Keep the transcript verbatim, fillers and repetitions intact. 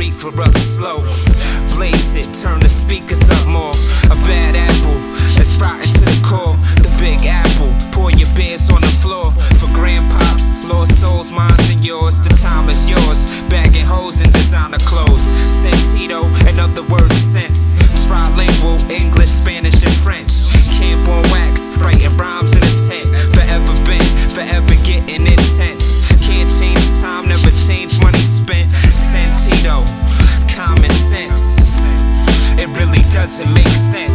reefer up slow. Blaze it, turn the speakers up more. A bad apple that's rotten to the core. The Big Apple, pour your beers on the floor. For grandpops, lost souls, mine's and yours. The time is yours, bagging hoes in designer clothes. Sentito, in other words, sense. Trilingual, English, Spanish, and French. Camp on wax, writing rhymes in a tent. Forever been, forever getting intense. Can't change time, never change money spent. Sentito, common sense. It really doesn't make sense.